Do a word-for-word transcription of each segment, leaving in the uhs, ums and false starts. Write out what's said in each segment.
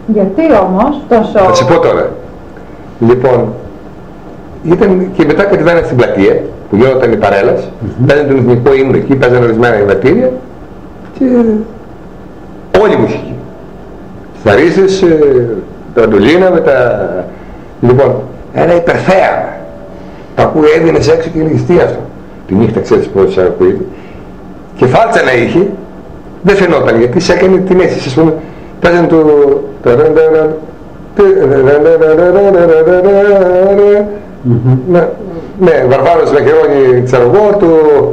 Γιατί όμως τόσο... Θα σου πω τώρα. Λοιπόν, ήταν και μετά κατεβαίνανε στην πλατεία, που γινόταν η παρέλαση, mm-hmm. παίζανε τον εθνικό ύμνο εκεί, παίζανε ορισμένα εμβατήρια και όλη η μουσική. Τις αρίσες, τα αντολίνα με τα... Λοιπόν, ένα υπερθέαμα. Τα ακούει, έδινες έξω και έλεγες τι αυτό. Τη νύχτα ξέρεις πώς ακούγεται. Και φάλτσα να είχε, δεν φαινόταν γιατί σε έκανε την αίσθηση, ας πούμε, παίζανε το... Ναι, Βαρβάρος Λαχερώνη, ξέρω εγώ, το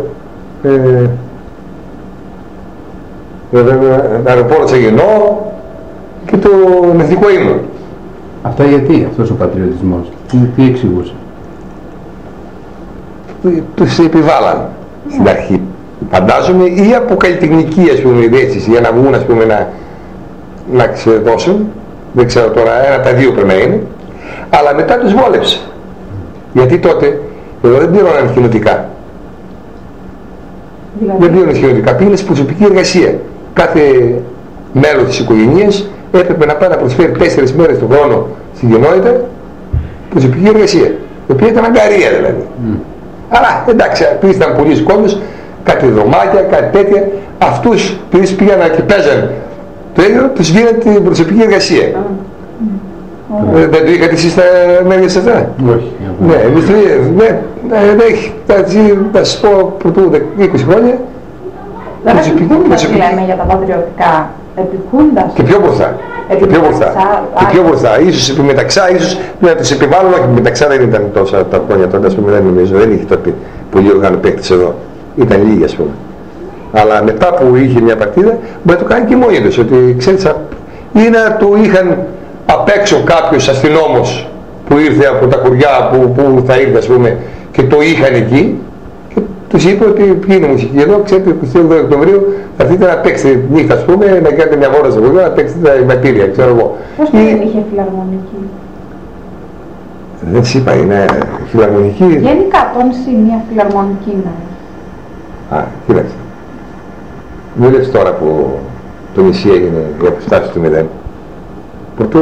αεροπόρος Αγενό και το εθνικό ύμνο. Αυτά γιατί, αυτός ο πατριωτισμός, τι εξηγούσε? Τους επιβάλλαν στην αρχή, φαντάζομαι, ή από καλλιτεχνική, ας πούμε, διέστηση, για να βγουν, ας πούμε, να, να ξεδώσουν, δεν ξέρω τώρα, ένα τα δύο πρέπει να είναι, αλλά μετά τους βόλεψε. Γιατί τότε, εδώ δεν πληρώναν κοινοτικά. Δηλαδή. Δεν πληρώναν κοινοτικά, πήγαινε στην προσωπική εργασία. Κάθε μέλος της οικογένειας έπρεπε να πάει να προσφέρει τέσσερις μέρες το χρόνο στην κοινότητα προσωπική εργασία. Η οποία ήταν αγκαρία δηλαδή. Mm. Αλλά εντάξει, επειδή ήταν πολλοί κόσμος, κάτι δωμάτια, κάτι τέτοια, αυτούς επειδή πήγαιναν και παίζαν το ίδιο, τους βγαίνουν την προσωπική εργασία. Mm. Mm. Ε, δεν το είχατε εσείς τα μέρια σας αυτά? Όχι. Ναι, εμείς το είχαμε. Θα σας πω πρωτού είκοσι χρόνια. Δεν επιχούντας λέμε για τα πατριωτικά. Επιχούντας. Και πιο μπροστά. Και πιο μπροστά. Και πιο μπροστά. Ίσως επιμεταξά, ίσως να τους επιβάλλουν, όχι επιμεταξά δεν ήταν τόσα τα χρόνια τότε, ας πούμε, δεν νομίζω, δεν είχε τότε πολύ οργάνο παίκτης εδώ. Ήταν λίγοι, ας πούμε. Αλλά μετά που είχε μια παρτίδα, μπορεί να το κάνει και μόνοι τους, ότι ξέρεις, ή να του είχαν απ' έξω κάποιος αστυνόμος που ήρθε από τα χωριά που, που θα ήρθε, ας πούμε, και το είχαν εκεί, και τους είπε ότι ποιοι είναι μουσική εδώ, ξέρετε, εικοστή όγδοη Οκτωβρίου θα έρθετε να παίξετε νύχτα, ας πούμε, να κάνετε μια βόρα στο χωριό, να παίξετε τα εμβατήρια, ξέρω εγώ. Πώς δεν είχε φιλαρμονική? Δεν της είπα, είναι φιλαρμονική. Γενικά το νησί μια φιλαρμονική είναι. Α, κοίταξε. Μην λες τώρα που το νησί έγινε η αποστάση του μηδέν. Πρωτού,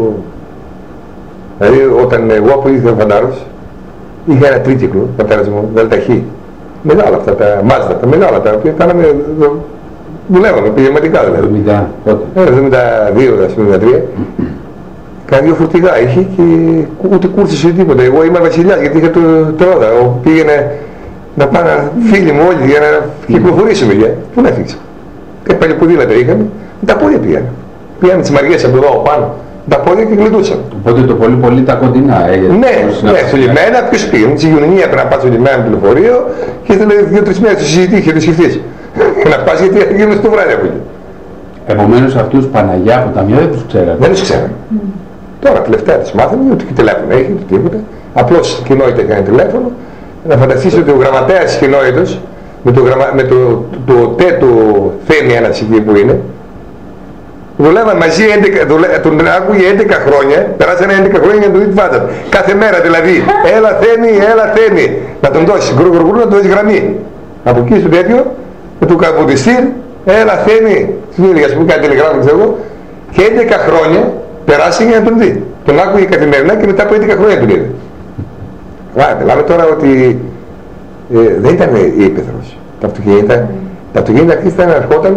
δηλαδή όταν εγώ που ήρθε ο Φαντάρος, είχα ένα τρίκυκλο, πατέρας μου, δελταχή. Μεγάλα αυτά τα μάζδα, τα μεγάλα τα οποία κάναμε, δουλεύαμε επαγγελματικά δηλαδή. εβδομήντα, πότε? εβδομήντα δύο, εβδομήντα τρία. Κάνα δύο φορτηγά είχε και ούτε κούρσες ούτε τίποτα. Εγώ ήμουν βασιλιάς γιατί είχα το τρόδα. Πήγαινε να πάνε φίλοι μου όλοι για να κυκλοφορήσουμε. Πού να φύγει. Και πάλι ποδήλατα είχαμε, τα πόδια πήγανε. Πήγανε τις μαριές από εδώ πάνω, τα πόδια και γλιτούσαν. Οπότε το πολύ πολύ τα κοντινά έγινε. Ναι, ναι, στο λιμένα, ποιος πήγαινε. Στη Γιουνινία πρέπει να πας στο λιμένα με το λεωφορείο και ήθελε δύο-τρεις μέρες να συζητήσει και να σκεφτείς. Να πας γιατί θα γίνουν στο βράδυ από εκεί. Επομένως αυτούς Παναγιά από τα μία δεν τους ξέρανε. Δεν τους ξέρανε. Mm. Τώρα τελευταία τους μάθαμε, ούτε και τηλέφωνο έχει, ούτε τίποτα. Απλώς η κοινότητα έκανε τηλέφωνο. Να φανταστείς ότι ο γραμματέας της κοινότητας, με το, γραμμα... με το, το, το τέτο Θέμη ένας εκεί που είναι, δουλεύαν μαζί, έντεκα, δουλε... τον άκουγε έντεκα χρόνια, περάσανε έντεκα χρόνια για να τον δει τη φάτσα. Κάθε μέρα δηλαδή, έλα Θέμη, έλα Θέμη, να τον δώσεις, γκρου να τον δώσεις γραμμή. Από εκεί στο τέτοιο, με το καποτιστήρ, έλα Θέμη, στην ίδια ας πούμε κάτι τηλεγράμμα ξέρω εγώ, και έντεκα χρόνια περάσανε για να τον δει. Τον άκουγε καθημερινά και μετά από έντεκα χρόνια τον είδε. Άρα, μιλάμε τώρα ότι ε, δεν ήταν η ύπεθρος. Τα αυτοκίνητα, mm. τα αυτοκίνητα αρχίσαν να ερχόταν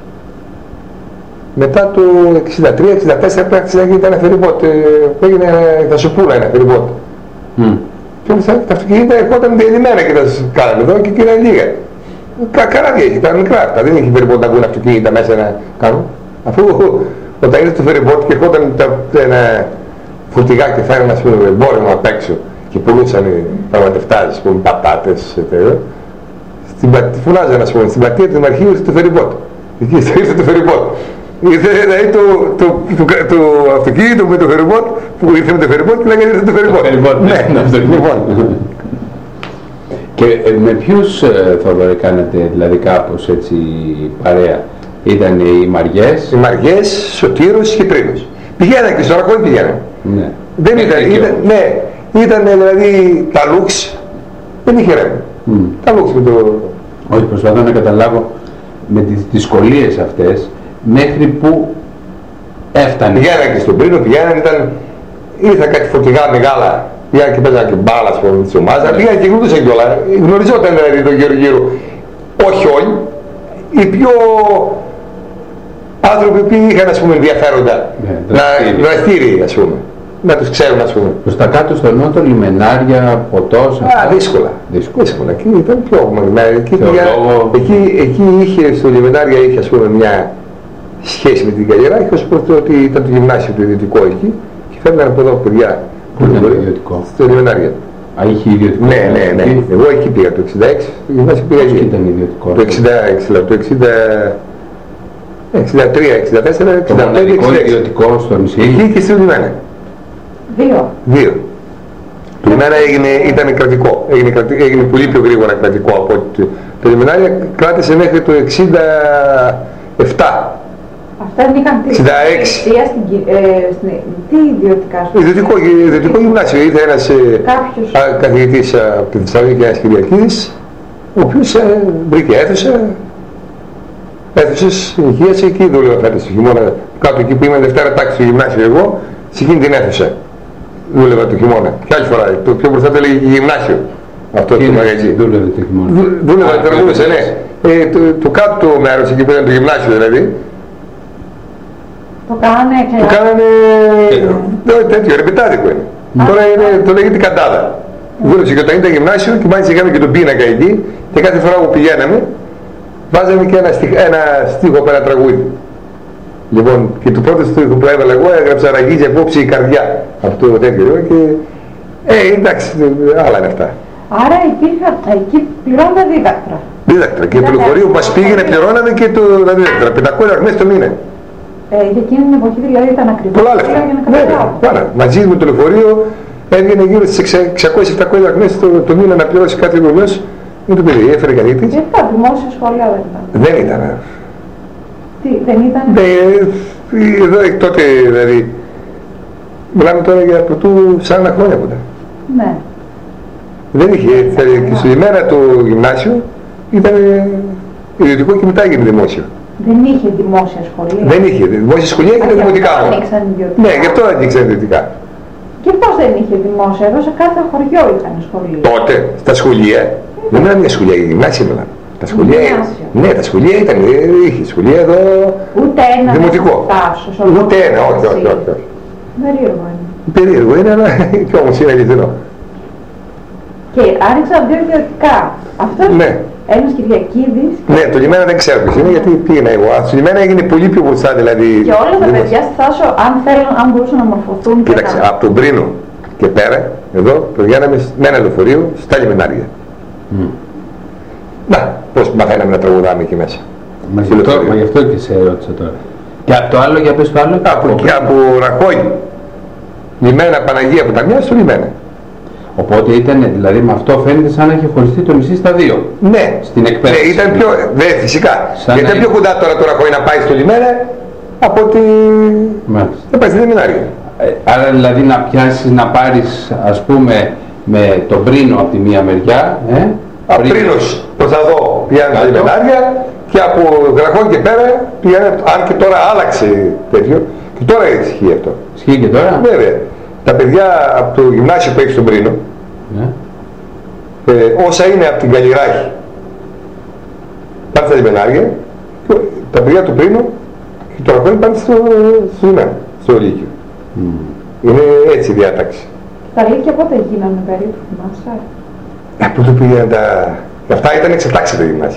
μετά το εξήντα τρία εξήντα τέσσερα πρέπει να γίνει ένα φεριμπότ, που έγινε θα σου πούλα ένα φεριμπότ. Mm. Και όμως τα αυτοκίνητα ερχόταν διελειμμένα και τα κάνανε εδώ και ήταν λίγα. Κα, καράβια είχε, ήταν μικρά αυτά, δεν είχε φεριμπότ να βγουν αυτοκίνητα μέσα να κάνουν. Αφού όταν ήρθε το φεριμπότ και ερχόταν ένα φορτηγάκι και φέρνανε ας πούμε εμπόρευμα απ' έξω και πουλούσαν οι πραγματευτάσεις, πούμε, πατάτες, τέτοια. Φωνάζαν, ας πούμε, στην πλατεία του Δημαρχείου ήρθε το φεριμπότ. Εκεί ήρθε το φεριμπότ. Ήρθε δηλαδή το, το, το, το, το αυτοκίνητο με το φεριμπότ, που ήρθε με το φεριμπότ και λέγανε ήρθε το φεριμπότ. Ναι, λοιπόν. Και με ποιους, Θοδωρή, κάνατε δηλαδή κάπως έτσι παρέα? Ήταν οι Μαριές? Οι Μαριές, Σωτήρος και Τρίνος. Πηγαίναν και στο Ρακόνι πηγαίναν. Ναι. Δεν ήταν, ήταν, ναι. Ήταν δηλαδή τα λούξ, δεν είχε ρεύμα. Mm. Τα λούξ με το... Όχι, προσπαθώ να καταλάβω με τις δυσκολίες αυτές μέχρι που Έφτανε. Πηγαίνανε και στον Πρίνο, πηγαίνανε, ήταν, ήρθαν κάτι φορτηγά μεγάλα, πήγαν και παίζανε και μπάλα της ομάδας, πήγαν και γνωρίζαν κιόλα, γνωριζόταν δηλαδή το γύρω-γύρω. Όχι όλοι, οι πιο άνθρωποι που είχαν ας πούμε ενδιαφέροντα, ναι, δραστήριοι ας πούμε, να τους ξέρουν ας πούμε. Προς τα κάτω στον νότο, λιμενάρια, ποτός. Α, δύσκολα. δύσκολα. δύσκολα. Εκεί ήταν πιο μαγνημένα. Εκεί, λόγο... εκεί, εκεί είχε, στο λιμενάρια είχε ας πούμε μια σχέση με την Καλλιράχη, ως προς το ότι ήταν το γυμνάσιο του ιδιωτικό εκεί και φέρναν από εδώ παιδιά. Πού ήταν το ιδιωτικό? Στο λιμενάρια. Α, είχε ιδιωτικό. Ναι, ναι, ναι. Εκεί. Εγώ εκεί πήγα το εξήντα έξι, το γυμνάσιο πήγα εκεί. Ήταν ιδιωτικό. Το εξήντα έξι, το εξήντα, εξήντα τρία, εξήντα τέσσερα, εξήντα πέντε, εξήντα έξι. Ιδιωτικό στο νησί. Εκεί και στο λιμένα. Δύο. Δύο. Το λιμένα έγινε, ήταν κρατικό. Έγινε, έγινε πολύ πιο γρήγορα κρατικό από ότι το λιμενάρια κράτησε μέχρι το εξήντα επτά. Αυτά δεν είχαν εξήντα έξι. Στην, ε, στην, τι ιδιωτικά σου. Ιδιωτικό, ιδιωτικό γυμνάσιο. Ήρθε ένας Κάποιος... καθηγητής από τη Θεσσαλονίκη, ένας Κυριακίδης, ο οποίος ε, βρήκε αίθουσα, αίθουσες νοικίασε, εκεί δούλευα φέτος το χειμώνα. Κάπου εκεί που είμαι Δευτέρα τάξη στο γυμνάσιο εγώ, σε εκείνη την αίθουσα δούλευα το χειμώνα. Και άλλη φορά, το πιο μπροστά το έλεγε γυμνάσιο. Αυτό το μαγαζί. Δούλευε το χειμώνα. Δούλευα, τερματούσε, ναι. Ε, το, το κάτω μέρος εκεί που ήταν το γυμνάσιο δηλαδή, το κάνανε και... το κάνανε ε, τέτοιο, ρεπετάδικο είναι. Mm. Τώρα είναι, το λέγεται καντάδα. Mm. Δούλεψε και όταν ήταν γυμνάσιο και μάλιστα είχαμε και τον πίνακα εκεί και κάθε φορά που πηγαίναμε βάζαμε και ένα, στίχ, ένα στίχο από ένα τραγούδι. Λοιπόν, και το πρώτο στίχο που έβαλα εγώ έγραψα «Ραγίζει απόψε η καρδιά». Αυτό το τέτοιο και... Ε, εντάξει, άλλα είναι αυτά. Άρα υπήρχαν, εκεί πληρώνοντα δίδακτρα. Δίδακτρα. Και το λεωφορείο που μας πήγαινε πληρώναμε και το δίδακτρα. πεντακόσια δραχμές το μήνα. Ε, για εκείνη την εποχή δηλαδή ήταν ακριβώς. Πολλά λεφτά. Ναι, ναι, μαζί με το λεωφορείο έβγαινε γύρω στις εξακόσιες με επτακόσιες δραχμές το, το μήνα να πληρώσει κάθε γονιός με το παιδί. Έφερε καθηγητής. Και αυτά, δημόσια σχολεία δεν ήταν. Δεν ήταν. Τι, δεν ήταν. Ναι, εδώ τότε δηλαδή. Μιλάμε τώρα για πρωτού σαράντα χρόνια που ήταν. Ναι. Δεν είχε, και στη μέρα το γυμνάσιο ήταν ιδιωτικό και μετά έγινε δημόσιο. Δεν είχε δημόσια σχολεία. Δεν είχε. Δημόσια σχολεία και δημοτικά μόνο. Ναι, γι' αυτό ανοίξαν ιδιωτικά. Και πώς δεν είχε δημόσια, εδώ σε κάθε χωριό ήταν σχολεία. Τότε, στα σχολεία, δεν ήταν μια σχολεία, η γυμνάσια μιλάμε. Τα σχολεία, ναι, τα σχολεία ήταν, είχε σχολεία εδώ. Ούτε ένα. Δημοτικό. Φτάσω, ούτε ένα, όχι, όχι, όχι. όχι. Περίεργο είναι. Περίεργο είναι, αλλά και όμως είναι αληθινό. Και άνοιξαν δύο ιδιωτικά. Αυτός ναι. Ένας Κυριακίδης. Ναι, το λιμένα δεν ξέρω ποιος είναι, γιατί πήγαινα εγώ. Στο λιμένα έγινε πολύ πιο μπροστά, δηλαδή. Και όλα τα παιδιά στη Θάσο, αν θέλουν, αν μπορούσαν να μορφωθούν. Κοίταξε, από τον Πρίνο και πέρα, εδώ, πηγαίναμε με ένα λεωφορείο στα λιμενάρια. Mm. Να, πώς μαθαίναμε να τραγουδάμε εκεί μέσα. Μα γι' αυτό, μα γι' αυτό και σε ρώτησα τώρα. Και από το άλλο, για πες το άλλο. Από, και από Ραχώγη. Λιμένα Παναγία που τα μια στο λιμένα. Οπότε ήταν, δηλαδή με αυτό φαίνεται σαν να έχει χωριστεί το νησί στα δύο. Ναι, στην εκπαίδευση. Ναι, ήταν πιο, δε, φυσικά. Σαν γιατί ήταν πιο κοντά τώρα το Ραχώγη να πάει στο λιμένα από ότι θα πάει στη λιμενάρια. Ε, άρα δηλαδή να πιάσεις, να πάρεις ας πούμε με τον Πρίνο από τη μία μεριά. Ε, από Πρίνος προς τα δω πηγαίνουν στα λιμενάρια και από Ραχώγη και πέρα πηγαίνουν, αν και τώρα άλλαξε τέτοιο. Και τώρα ισχύει αυτό. Ισχύει και τώρα. Βέβαια. Τα παιδιά από το γυμνάσιο που έχει στον Πρίνο, ναι. ε, όσα είναι από την Καλλιράχη, πάνε στα λιμενάρια, τα παιδιά του Πρίνου και το Ραχώγη πάνε στο, στο λιμένα, στο Λύκειο. Mm. Είναι έτσι η διάταξη. Τα Λύκεια πότε γίνανε περίπου, θυμάσαι? Από τότε πήγαιναν τα... Αυτά ήταν εξετάξει τα γυμνάσια.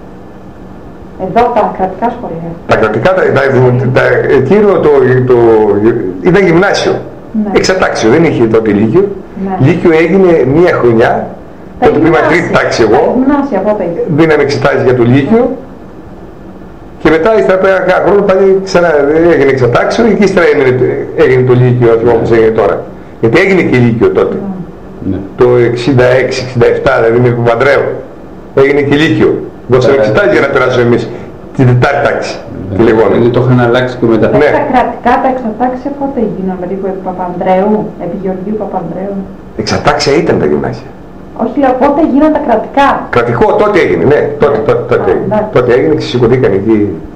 Εδώ τα κρατικά σχολεία. Τα κρατικά, τα, τα, τα, εκείνο το, το, ήταν γυμνάσιο. Ναι. Εξατάξιο, δεν είχε τότε Λύκειο. Ναι. Λύκειο έγινε μία χρονιά, τότε που ήμουν τρίτη τάξη εγώ. Γυμνάσια, πότε είχε. Δίναμε εξετάσεις για το Λύκειο. Και μετά, ύστερα από ένα χρόνο, πάλι ξανά έγινε εξατάξιο και ύστερα έγινε, έγινε το Λύκειο, όπως έγινε τώρα. Γιατί έγινε και Λύκειο τότε. Ναι. Το εξήντα έξι εξήντα επτά, δηλαδή με τον Παπανδρέου. Έγινε και Λύκειο. Δώσαμε εξετάσεις για να περάσουμε εμείς την τετάρτη τάξη. Ναι. Δηλαδή το είχαν αλλάξει και μετά. Ναι. Τα κρατικά, τα εξατάξια πότε γίνανε, λίγο επί Παπανδρέου, επί Γεωργίου Παπανδρέου. Εξατάξια ήταν τα γυμνάσια. Όχι, λέω, πότε γίνανε τα κρατικά. Κρατικό τότε έγινε, ναι. Τότε, τότε, τότε, τότε έγινε. Τότε έγινε και σηκωθήκαν εκεί